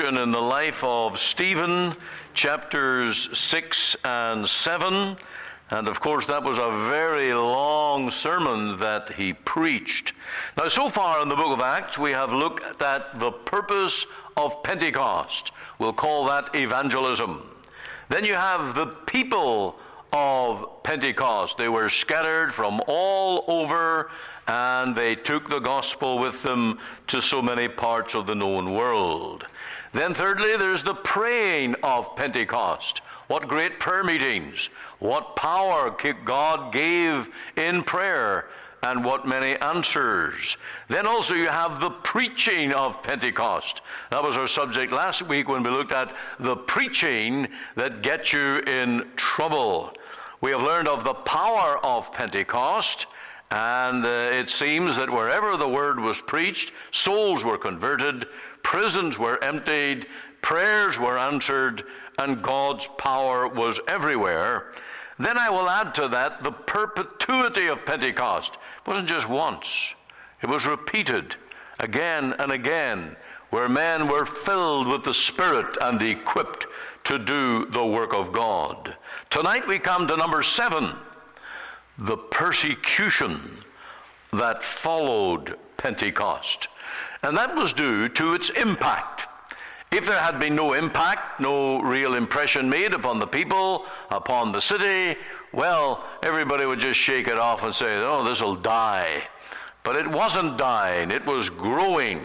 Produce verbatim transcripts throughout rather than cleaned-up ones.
portion in the life of Stephen, chapters six and seven. And of course, that was a very long sermon that he preached. Now, so far in the book of Acts, we have looked at the purpose of Pentecost. We'll call that evangelism. Then you have the people of Pentecost. They were scattered from all over, and they took the gospel with them to so many parts of the known world. Then thirdly, there's the praying of Pentecost. What great prayer meetings, what power God gave in prayer, and what many answers. Then also you have the preaching of Pentecost. That was our subject last week when we looked at the preaching that gets you in trouble. We have learned of the power of Pentecost, and uh, it seems that wherever the word was preached, souls were converted, prisons were emptied, prayers were answered, and God's power was everywhere. Then I will add to that the perpetuity of Pentecost. It wasn't just once. It was repeated again and again, where men were filled with the Spirit and equipped to do the work of God. Tonight we come to number seven, the persecution that followed Pentecost. And that was due to its impact. If there had been no impact, no real impression made upon the people, upon the city, well, everybody would just shake it off and say, oh, this will die. But it wasn't dying, it was growing.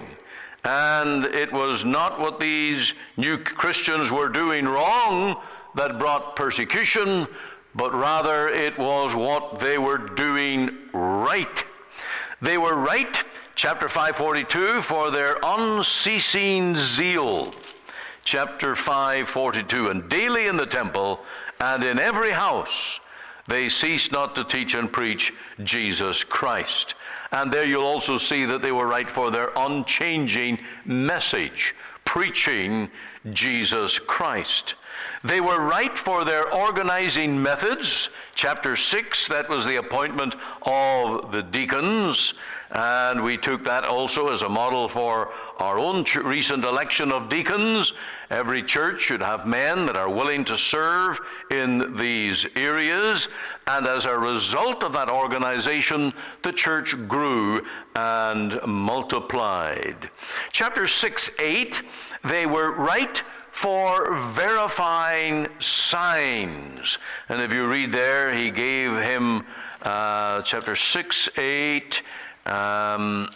And it was not what these new Christians were doing wrong that brought persecution, but rather it was what they were doing right. They were right, chapter five forty-two, for their unceasing zeal. Chapter five forty-two, and daily in the temple and in every house they ceased not to teach and preach Jesus Christ. And there you'll also see that they were right for their unchanging message, preaching Jesus Christ. They were right for their organizing methods. Chapter six, that was the appointment of the deacons. And we took that also as a model for our own ch- recent election of deacons. Every church should have men that are willing to serve in these areas. And as a result of that organization, the church grew and multiplied. Chapter six, eight, they were right for verifying signs. And if you read there, he gave him uh, chapter six, eight, um,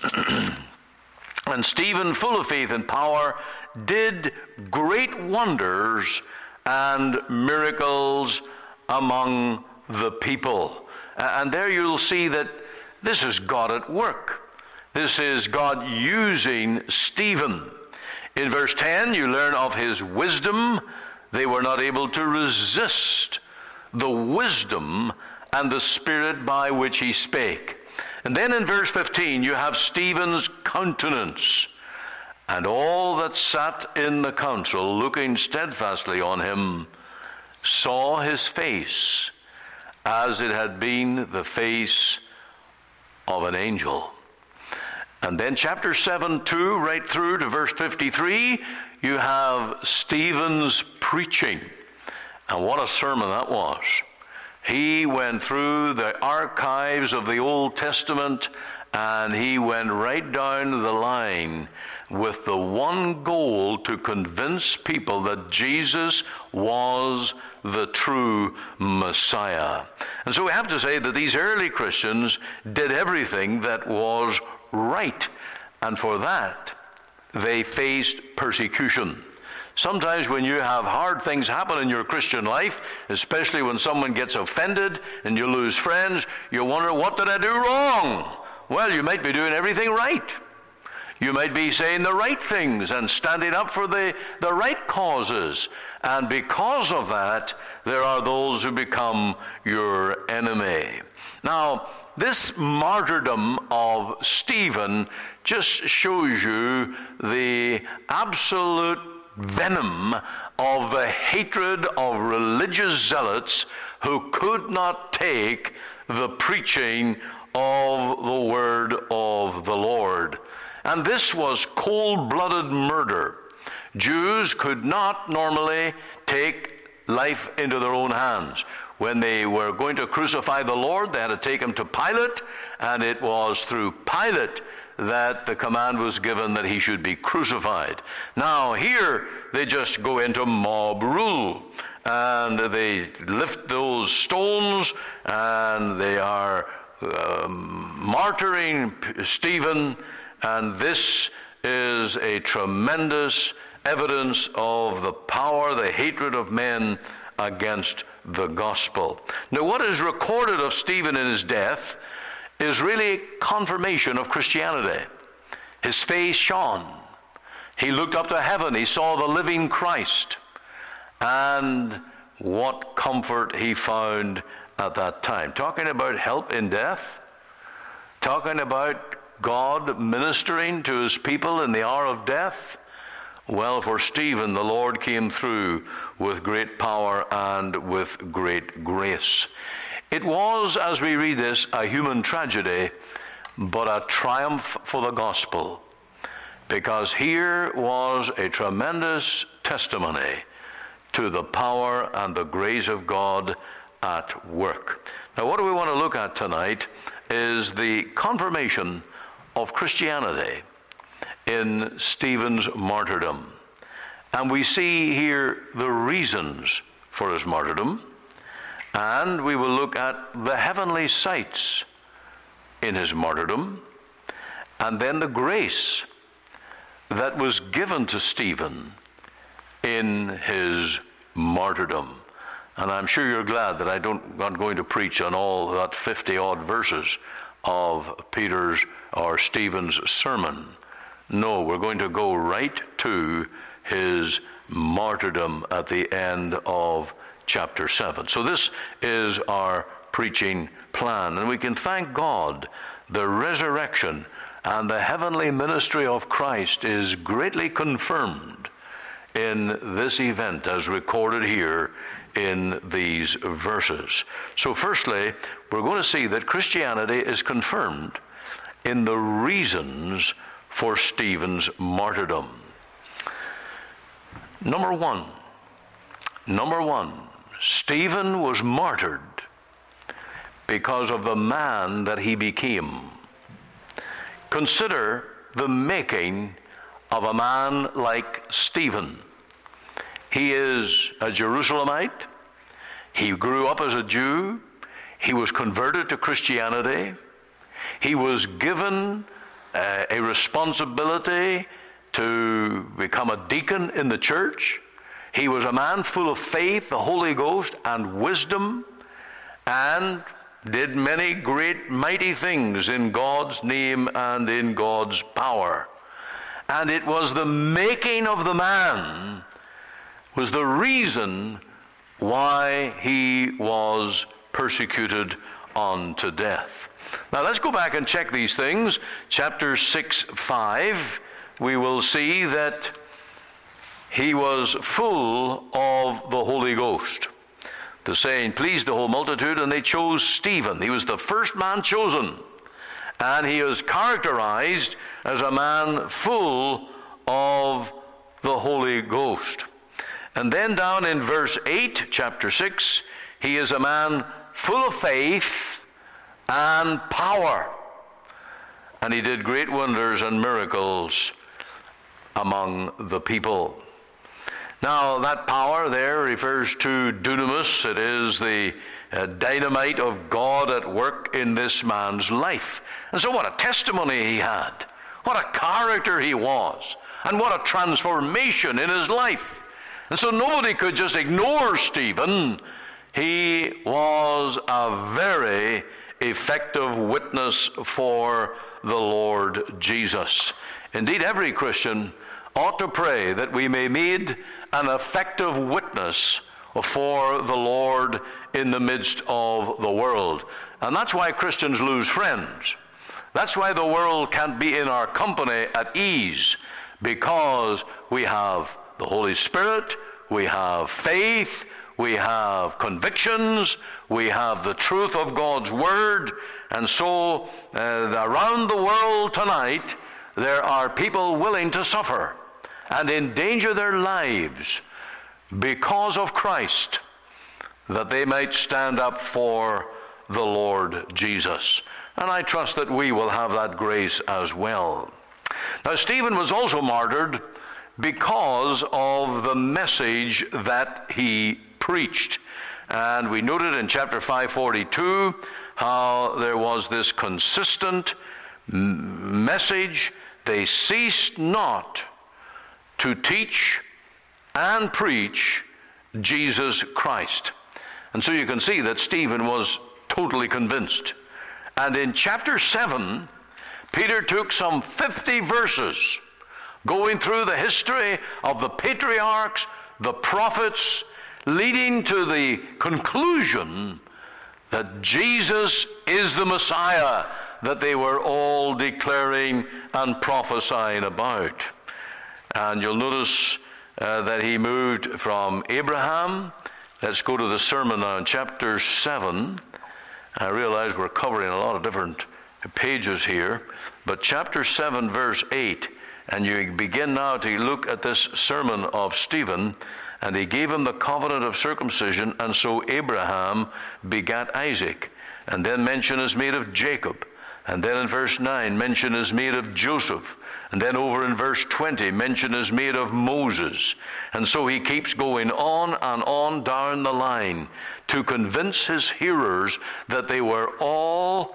and Stephen, full of faith and power, did great wonders and miracles among the people. And there you'll see that this is God at work. This is God using Stephen. In verse ten, you learn of his wisdom. They were not able to resist the wisdom and the spirit by which he spake. And then in verse fifteen, you have Stephen's countenance. And all that sat in the council, looking steadfastly on him, saw his face as it had been the face of an angel. And then chapter seven, two, right through to verse fifty-three, you have Stephen's preaching. And what a sermon that was. He went through the archives of the Old Testament, and he went right down the line with the one goal to convince people that Jesus was the true Messiah. And so we have to say that these early Christians did everything that was right, and for that they faced persecution. Sometimes when you have hard things happen in your Christian life, especially when someone gets offended and you lose friends, you wonder, what did I do wrong? Well, you might be doing everything right. You might be saying the right things and standing up for the, the right causes. And because of that, there are those who become your enemy. Now, this martyrdom of Stephen just shows you the absolute venom of the hatred of religious zealots who could not take the preaching of the word of the Lord. And this was cold-blooded murder. Jews could not normally take life into their own hands. When they were going to crucify the Lord, they had to take him to Pilate, and it was through Pilate that the command was given that he should be crucified. Now here they just go into mob rule, and they lift those stones, and they are um, martyring Stephen, and this is a tremendous evidence of the power, the hatred of men against the gospel. Now, what is recorded of Stephen in his death is really confirmation of Christianity. His face shone. He looked up to heaven. He saw the living Christ. And what comfort he found at that time. Talking about help in death. Talking about God ministering to his people in the hour of death. Well, for Stephen, the Lord came through with great power and with great grace. It was, as we read this, a human tragedy, but a triumph for the gospel, because here was a tremendous testimony to the power and the grace of God at work. Now, what do we want to look at tonight is the confirmation of Christianity in Stephen's martyrdom. And we see here the reasons for his martyrdom, and we will look at the heavenly sights in his martyrdom, and then the grace that was given to Stephen in his martyrdom. And I'm sure you're glad that I don't, I'm not going to preach on all that fifty-odd verses of Peter's or Stephen's sermon. No, we're going to go right to his martyrdom at the end of chapter seven. So this is our preaching plan, and we can thank God. The resurrection and the heavenly ministry of Christ is greatly confirmed in this event as recorded here in these verses. So firstly, we're going to see that Christianity is confirmed in the reasons for Stephen's martyrdom. Number one, number one, Stephen was martyred because of the man that he became. Consider the making of a man like Stephen. He is a Jerusalemite. He grew up as a Jew. He was converted to Christianity. He was given uh, a responsibility to become a deacon in the church. He was a man full of faith, the Holy Ghost, and wisdom, and did many great mighty things in God's name and in God's power. And it was the making of the man was the reason why he was persecuted unto death. Now let's go back and check these things. Chapter six, five, we will see that he was full of the Holy Ghost. The saying pleased the whole multitude, and they chose Stephen. He was the first man chosen, and he is characterized as a man full of the Holy Ghost. And then down in verse eight, chapter six, he is a man full of faith and power. And he did great wonders and miracles among the people. Now, that power there refers to dunamis. It is the uh, dynamite of God at work in this man's life. And so what a testimony he had. What a character he was. And what a transformation in his life. And so nobody could just ignore Stephen. He was a very effective witness for the Lord Jesus. Indeed, every Christian ought to pray that we may meet an effective witness for the Lord in the midst of the world. And that's why Christians lose friends. That's why the world can't be in our company at ease, because we have the Holy Spirit, we have faith, we have convictions, we have the truth of God's Word. And so uh, around the world tonight, there are people willing to suffer and endanger their lives because of Christ, that they might stand up for the Lord Jesus. And I trust that we will have that grace as well. Now, Stephen was also martyred because of the message that he preached. And we noted in chapter five forty-two how there was this consistent m- message. They ceased not to teach and preach Jesus Christ. And so you can see that Stephen was totally convinced. And in chapter seven, Peter took some fifty verses going through the history of the patriarchs, the prophets, leading to the conclusion that Jesus is the Messiah that they were all declaring and prophesying about. And you'll notice uh, that he moved from Abraham. Let's go to the sermon now in chapter seven. I realize we're covering a lot of different pages here, but chapter seven, verse eight, and you begin now to look at this sermon of Stephen. And he gave him the covenant of circumcision, and so Abraham begat Isaac. And then mention is made of Jacob. And then in verse nine, mention is made of Joseph. And then over in verse twenty, mention is made of Moses. And so he keeps going on and on down the line to convince his hearers that they were all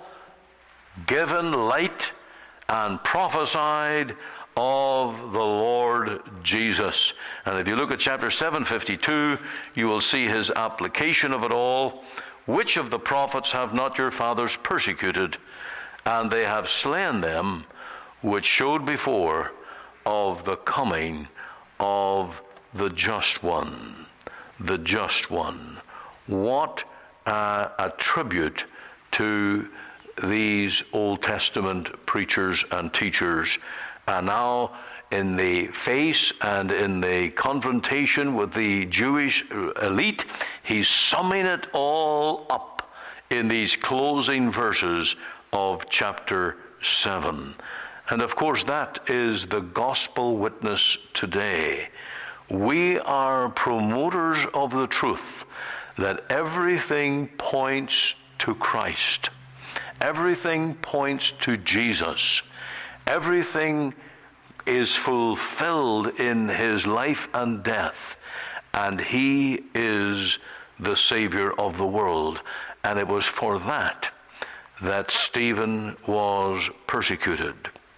given light and prophesied of the Lord Jesus. And if you look at chapter seven fifty-two, you will see his application of it all. Which of the prophets have not your fathers persecuted? And they have slain them which showed before of the coming of the just one. The just one. What uh, a tribute to these Old Testament preachers and teachers. And now in the face and in the confrontation with the Jewish elite, he's summing it all up in these closing verses of chapter seven. And of course, that is the gospel witness today. We are promoters of the truth that everything points to Christ. Everything points to Jesus. Everything is fulfilled in his life and death, and he is the Savior of the world. And it was for that that Stephen was persecuted.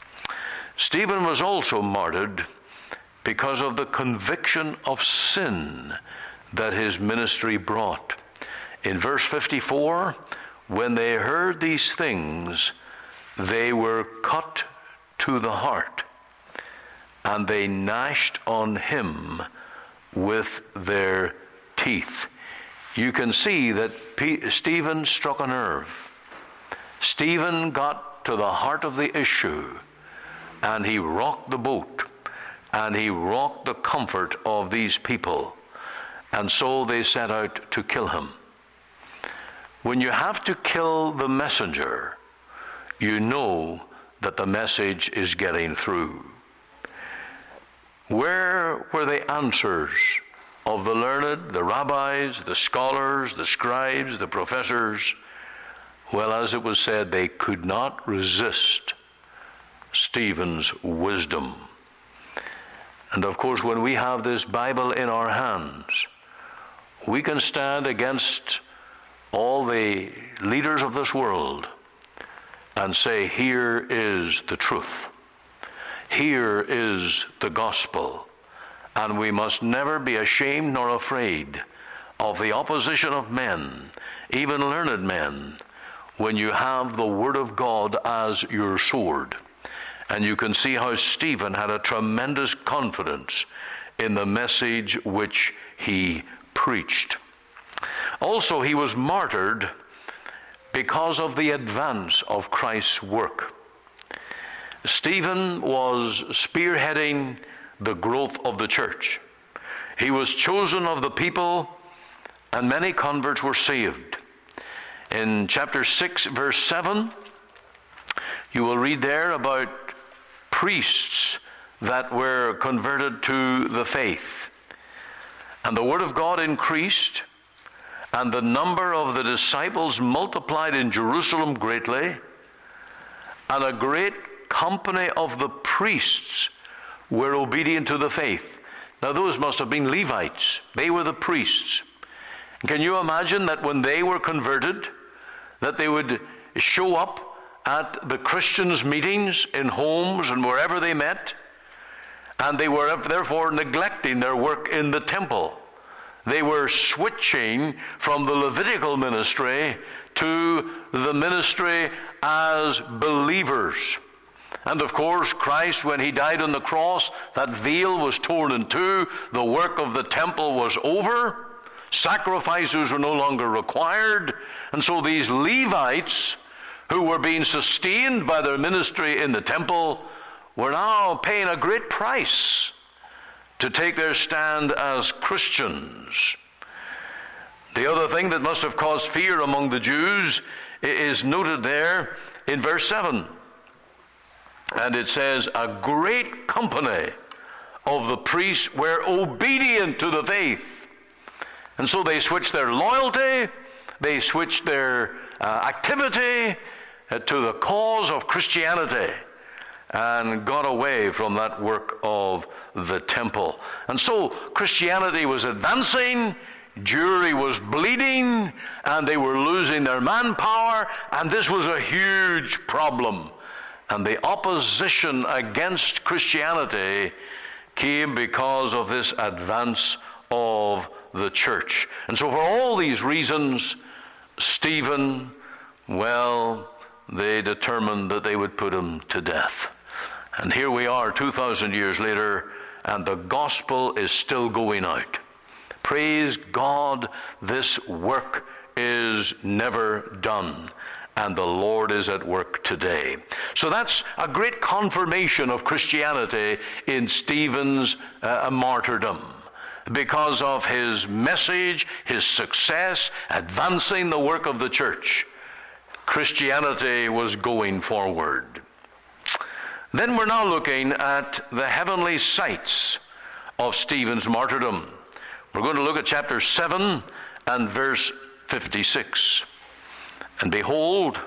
Stephen was also martyred because of the conviction of sin that his ministry brought. In verse fifty-four, when they heard these things, they were cut to the heart, and they gnashed on him with their teeth. You can see that P- Stephen struck a nerve. Stephen got to the heart of the issue, and he rocked the boat, and he rocked the comfort of these people, and so they set out to kill him. When you have to kill the messenger, you know that the message is getting through. Where were the answers of the learned, the rabbis, the scholars, the scribes, the professors? Well, as it was said, they could not resist Stephen's wisdom. And of course, when we have this Bible in our hands, we can stand against all the leaders of this world and say, here is the truth. Here is the gospel. And we must never be ashamed nor afraid of the opposition of men, even learned men, when you have the Word of God as your sword. And you can see how Stephen had a tremendous confidence in the message which he preached. Also, he was martyred because of the advance of Christ's work. Stephen was spearheading the growth of the church. He was chosen of the people, and many converts were saved. In chapter six, verse seven, you will read there about priests that were converted to the faith. And the word of God increased, and the number of the disciples multiplied in Jerusalem greatly, and a great company of the priests were obedient to the faith. Now those must have been Levites. They were the priests. Can you imagine that when they were converted, that they would show up at the Christians' meetings in homes and wherever they met, and they were therefore neglecting their work in the temple. They were switching from the Levitical ministry to the ministry as believers. And of course, Christ, when he died on the cross, that veil was torn in two. The work of the temple was over. Sacrifices were no longer required. And so these Levites, who were being sustained by their ministry in the temple, were now paying a great price to take their stand as Christians. The other thing that must have caused fear among the Jews is noted there in verse seven. And it says, a great company of the priests were obedient to the faith. And so they switched their loyalty, they switched their uh, activity uh, to the cause of Christianity, and got away from that work of the temple. And so Christianity was advancing, Jewry was bleeding, and they were losing their manpower, and this was a huge problem. And the opposition against Christianity came because of this advance of the church. And so for all these reasons, Stephen, well, they determined that they would put him to death. And here we are two thousand years later, and the gospel is still going out. Praise God, this work is never done, and the Lord is at work today. So that's a great confirmation of Christianity in Stephen's uh, martyrdom, because of his message, his success, advancing the work of the church. Christianity was going forward. Then we're now looking at the heavenly sights of Stephen's martyrdom. We're going to look at chapter seven and verse fifty-six. And behold,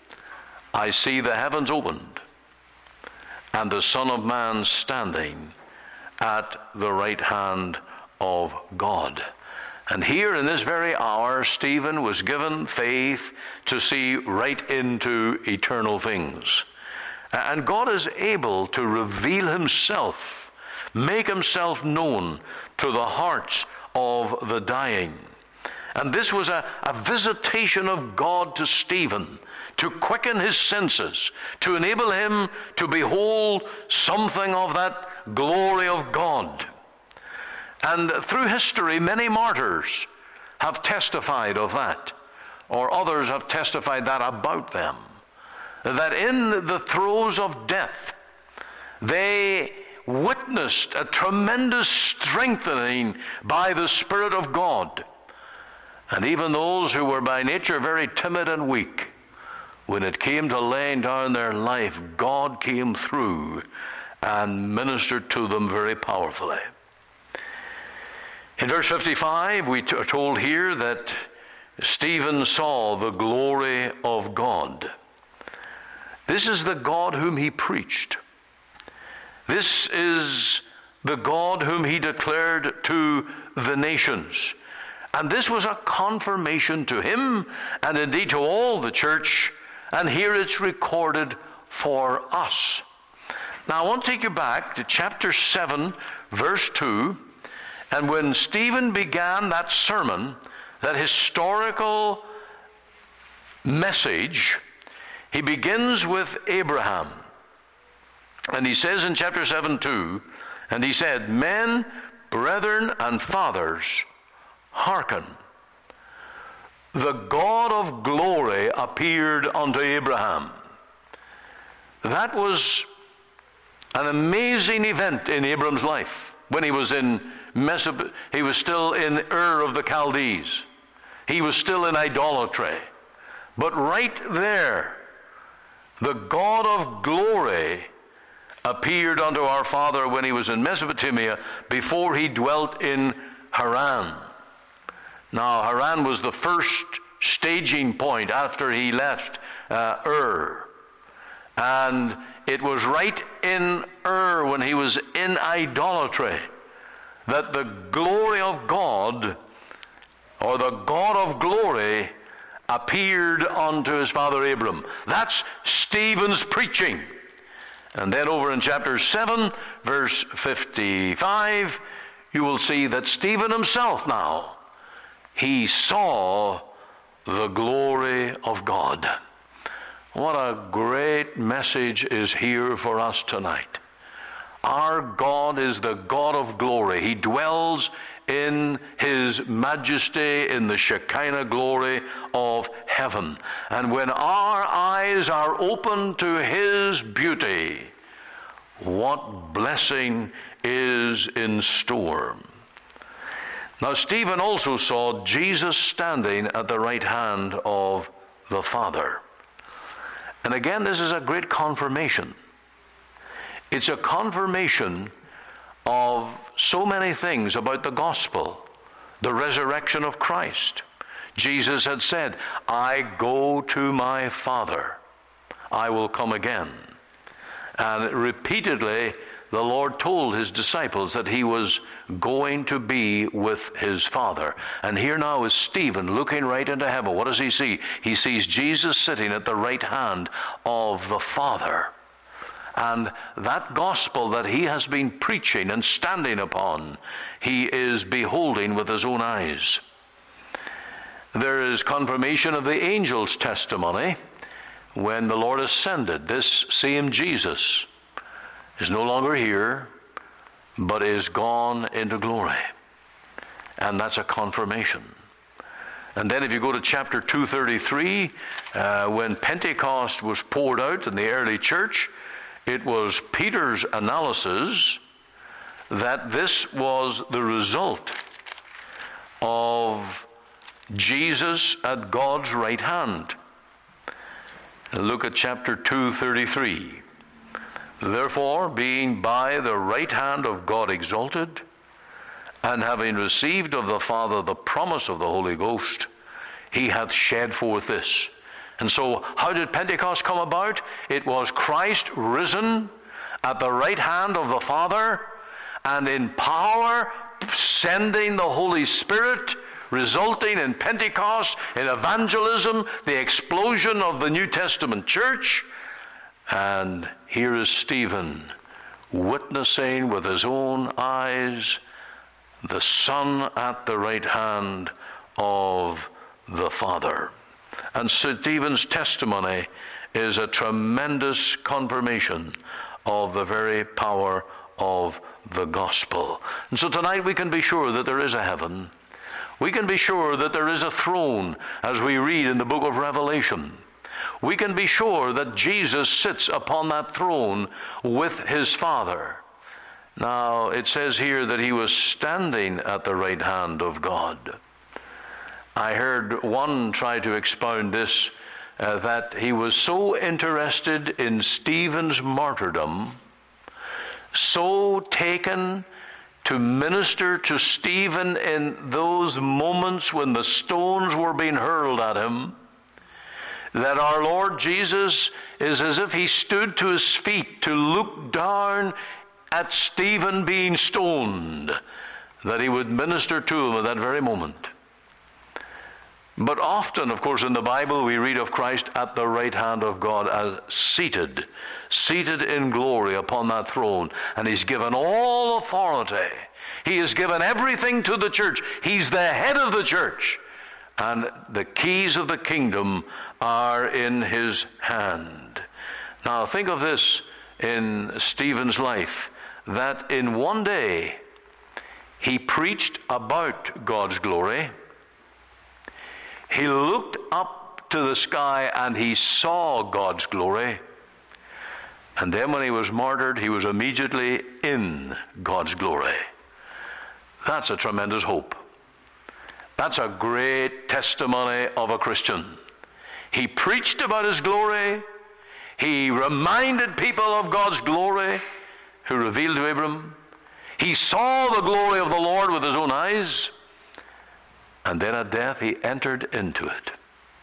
I see the heavens opened, and the Son of Man standing at the right hand of God. And here in this very hour, Stephen was given faith to see right into eternal things. And God is able to reveal himself, make himself known to the hearts of the dying. And this was a, a visitation of God to Stephen, to quicken his senses, to enable him to behold something of that glory of God. And through history, many martyrs have testified of that, or others have testified that about them, that in the throes of death, they witnessed a tremendous strengthening by the Spirit of God. And even those who were by nature very timid and weak, when it came to laying down their life, God came through and ministered to them very powerfully. In verse fifty-five, we are told here that Stephen saw the glory of God. This is the God whom he preached. This is the God whom he declared to the nations. And this was a confirmation to him, and indeed to all the church, and here it's recorded for us. Now I want to take you back to chapter seven, verse two, and when Stephen began that sermon, that historical message, he begins with Abraham. And he says in chapter seven, two, and he said, men, brethren, and fathers, hearken. The God of glory appeared unto Abraham. That was an amazing event in Abram's life. When he was in Mesopotamia, he was still in Ur of the Chaldees. He was still in idolatry. But right there, the God of glory appeared unto our father when he was in Mesopotamia, before he dwelt in Haran. Now, Haran was the first staging point after he left uh, Ur. And it was right in Ur, when he was in idolatry, that the glory of God, or the God of glory, appeared unto his father Abram. That's Stephen's preaching. And then over in chapter seven, verse fifty-five, you will see that Stephen himself now, he saw the glory of God. What a great message is here for us tonight. Our God is the God of glory. He dwells in his majesty, in the Shekinah glory of heaven. And when our eyes are open to his beauty, what blessing is in store. Now, Stephen also saw Jesus standing at the right hand of the Father. And again, this is a great confirmation. It's a confirmation of so many things about the gospel, the resurrection of Christ. Jesus had said, I go to my Father, I will come again. And repeatedly, the Lord told his disciples that he was going to be with his Father. And here now is Stephen looking right into heaven. What does he see? He sees Jesus sitting at the right hand of the Father. And that gospel that he has been preaching and standing upon, he is beholding with his own eyes. There is confirmation of the angel's testimony when the Lord ascended. This same Jesus is no longer here, but is gone into glory. And that's a confirmation. And then if you go to chapter two thirty-three, uh, when Pentecost was poured out in the early church, it was Peter's analysis that this was the result of Jesus at God's right hand. And look at chapter two thirty-three. Therefore, being by the right hand of God exalted, and having received of the Father the promise of the Holy Ghost, he hath shed forth this. And so, how did Pentecost come about? It was Christ risen at the right hand of the Father, and in power sending the Holy Spirit, resulting in Pentecost, in evangelism, the explosion of the New Testament church. And here is Stephen witnessing with his own eyes the Son at the right hand of the Father. And Stephen's testimony is a tremendous confirmation of the very power of the gospel. And so tonight we can be sure that there is a heaven. We can be sure that there is a throne, as we read in the book of Revelation. We can be sure that Jesus sits upon that throne with his Father. Now, it says here that he was standing at the right hand of God. I heard one try to expound this, uh, that he was so interested in Stephen's martyrdom, so taken to minister to Stephen in those moments when the stones were being hurled at him, that our Lord Jesus is as if he stood to his feet to look down at Stephen being stoned, that he would minister to him at that very moment. But often, of course, in the Bible, we read of Christ at the right hand of God as seated, seated in glory upon that throne. And he's given all authority. He has given everything to the church. He's the head of the church. And the keys of the kingdom are in his hand. Now, think of this in Stephen's life, that in one day he preached about God's glory. He looked up to the sky and he saw God's glory. And then when he was martyred, he was immediately in God's glory. That's a tremendous hope. That's a great testimony of a Christian. He preached about his glory. He reminded people of God's glory, who revealed to Abram. He saw the glory of the Lord with his own eyes. And then at death he entered into it,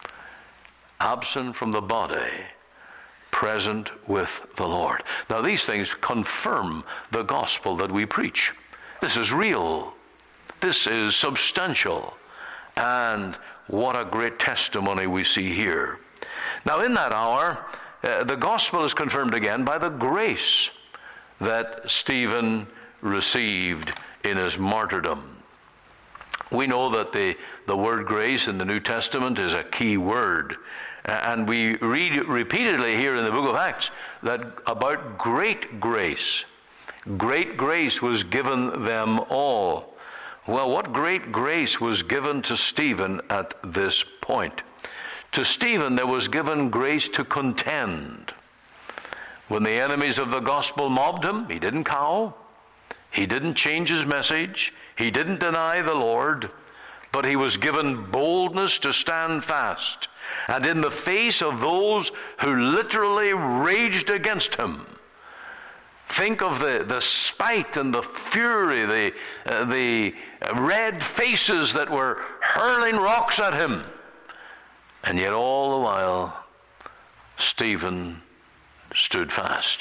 absent from the body, present with the Lord. Now these things confirm the gospel that we preach. This is real. This is substantial. And what a great testimony we see here. Now in that hour, uh, the gospel is confirmed again by the grace that Stephen received in his martyrdom. We know that the, the word grace in the New Testament is a key word. And we read repeatedly here in the book of Acts that about great grace. Great grace was given them all. Well, what great grace was given to Stephen at this point? To Stephen there was given grace to contend. When the enemies of the gospel mobbed him, he didn't cow. He didn't change his message. He didn't deny the Lord. But he was given boldness to stand fast. And in the face of those who literally raged against him, think of the, the spite and the fury, the, uh, the red faces that were hurling rocks at him. And yet all the while, Stephen stood fast.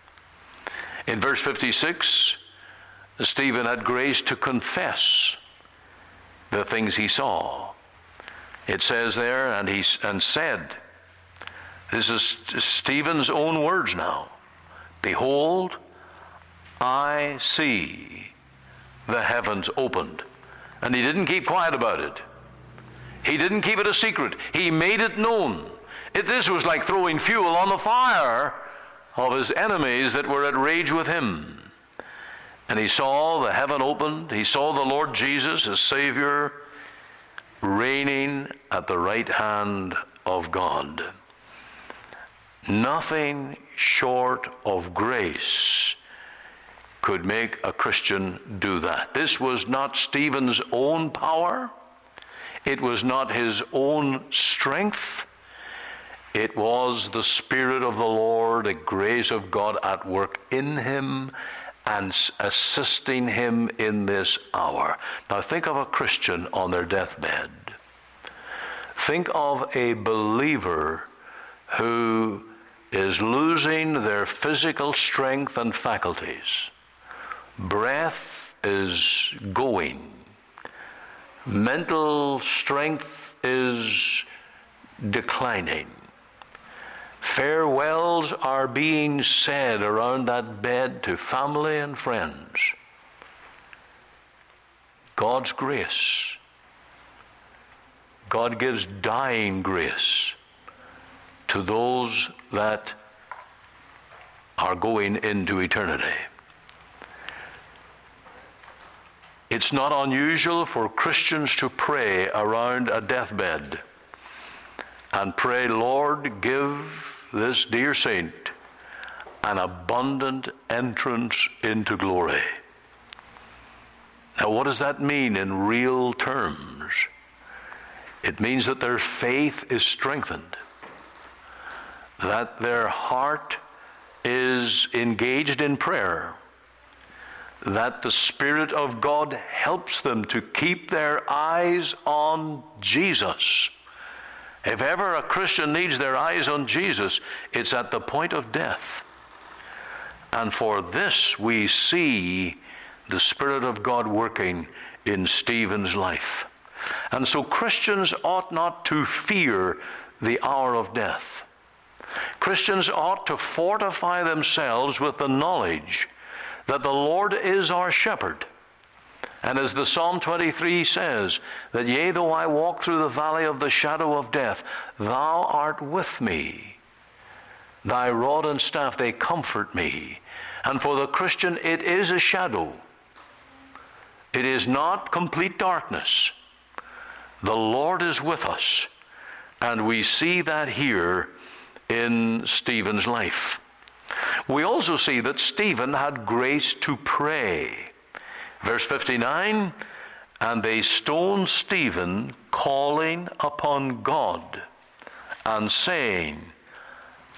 In verse fifty-six, Stephen had grace to confess the things he saw. It says there, and he and said, this is Stephen's own words now, behold, I see the heavens opened. And he didn't keep quiet about it. He didn't keep it a secret. He made it known. It, this was like throwing fuel on the fire of his enemies that were at rage with him. And he saw the heaven opened. He saw the Lord Jesus, his Savior, reigning at the right hand of God. Nothing short of grace could make a Christian do that. This was not Stephen's own power. It was not his own strength. It was the Spirit of the Lord, the grace of God at work in him and assisting him in this hour. Now think of a Christian on their deathbed. Think of a believer who is losing their physical strength and faculties. Breath is going. Mental strength is declining. Farewells are being said around that bed to family and friends. God's grace. God gives dying grace to those that are going into eternity. It's not unusual for Christians to pray around a deathbed and pray, Lord, give this dear saint an abundant entrance into glory. Now, what does that mean in real terms? It means that their faith is strengthened, that their heart is engaged in prayer, that the Spirit of God helps them to keep their eyes on Jesus. If ever a Christian needs their eyes on Jesus, it's at the point of death. And for this we see the Spirit of God working in Stephen's life. And so Christians ought not to fear the hour of death. Christians ought to fortify themselves with the knowledge that the Lord is our shepherd. And as the Psalm twenty-three says, that yea, though I walk through the valley of the shadow of death, thou art with me. Thy rod and staff, they comfort me. And for the Christian, it is a shadow. It is not complete darkness. The Lord is with us. And we see that here in Stephen's life. We also see that Stephen had grace to pray. Verse fifty-nine, and they stoned Stephen, calling upon God, and saying,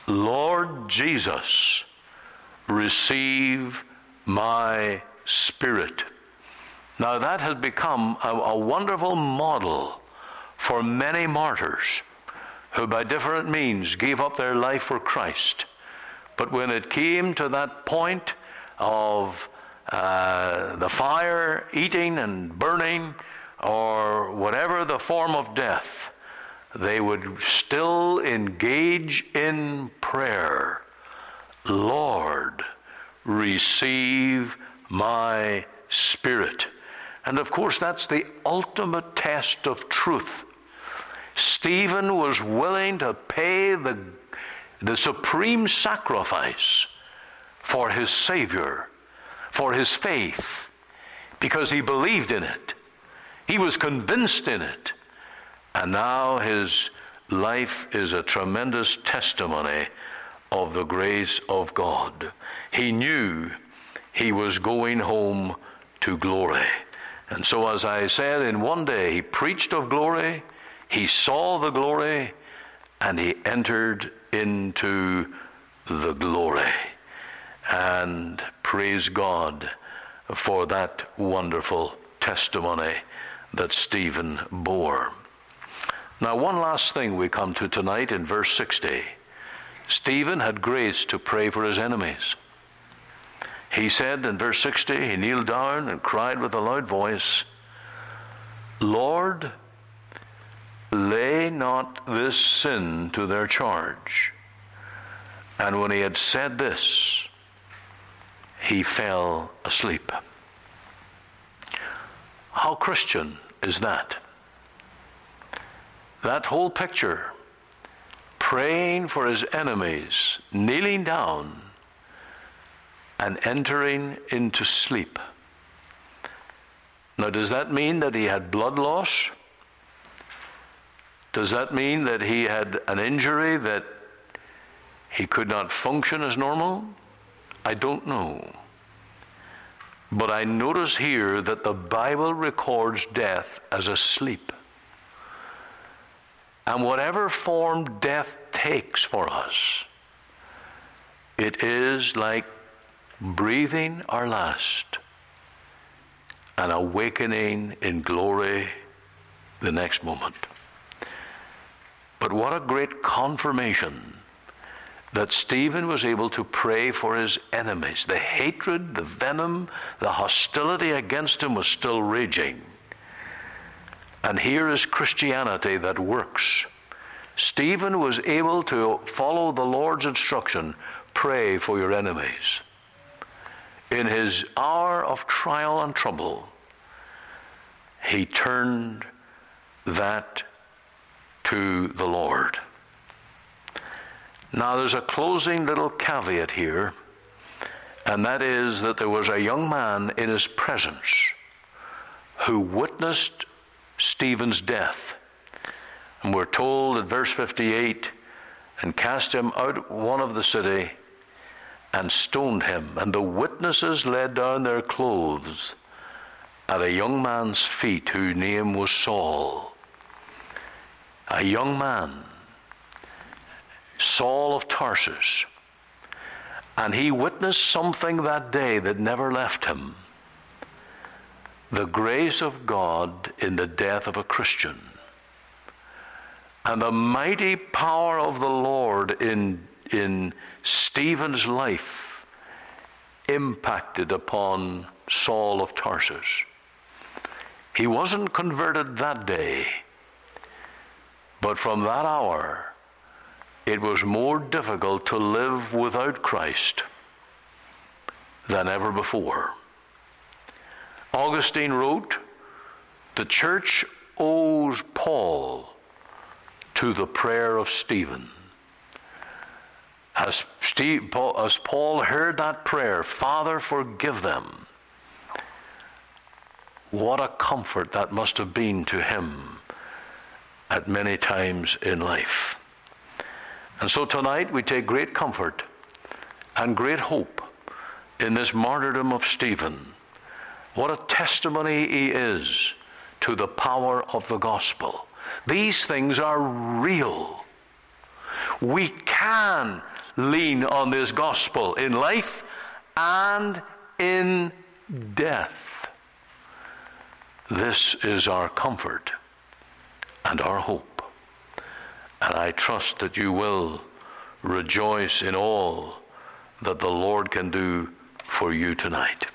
Lord Jesus, receive my spirit. Now that has become a, a wonderful model for many martyrs who by different means gave up their life for Christ. But when it came to that point of uh, the fire eating and burning, or whatever the form of death, they would still engage in prayer. Lord, receive my spirit. And of course, that's the ultimate test of truth. Stephen was willing to pay the, the supreme sacrifice for his Savior, for his faith, because he believed in it. He was convinced in it. And now his life is a tremendous testimony of the grace of God. He knew he was going home to glory. And so, as I said, in one day he preached of glory, he saw the glory, and he entered into the glory. And praise God for that wonderful testimony that Stephen bore. Now, one last thing we come to tonight in verse sixty. Stephen had grace to pray for his enemies. He said in verse sixty, he kneeled down and cried with a loud voice, Lord, lay not this sin to their charge. And when he had said this, he fell asleep. How Christian is that? That whole picture, praying for his enemies, kneeling down, and entering into sleep. Now, does that mean that he had blood loss? Does that mean that he had an injury that he could not function as normal? I don't know. But I notice here that the Bible records death as a sleep. And whatever form death takes for us, it is like breathing our last and awakening in glory the next moment. But what a great confirmation that Stephen was able to pray for his enemies. The hatred, the venom, the hostility against him was still raging. And here is Christianity that works. Stephen was able to follow the Lord's instruction, pray for your enemies. In his hour of trial and trouble, he turned that to the Lord. Now there's a closing little caveat here, and that is that there was a young man in his presence who witnessed Stephen's death. And we're told in verse fifty-eight, and cast him out one of the city, and stoned him. And the witnesses laid down their clothes at a young man's feet, whose name was Saul. A young man, Saul of Tarsus. And he witnessed something that day that never left him. The grace of God in the death of a Christian. And the mighty power of the Lord in, in Stephen's life impacted upon Saul of Tarsus. He wasn't converted that day, but from that hour, it was more difficult to live without Christ than ever before. Augustine wrote, the church owes Paul to the prayer of Stephen. As, Steve, Paul, as Paul heard that prayer, Father, forgive them, what a comfort that must have been to him at many times in life. And so tonight we take great comfort and great hope in this martyrdom of Stephen. What a testimony he is to the power of the gospel. These things are real. We can lean on this gospel in life and in death. This is our comfort and our hope. And I trust that you will rejoice in all that the Lord can do for you tonight.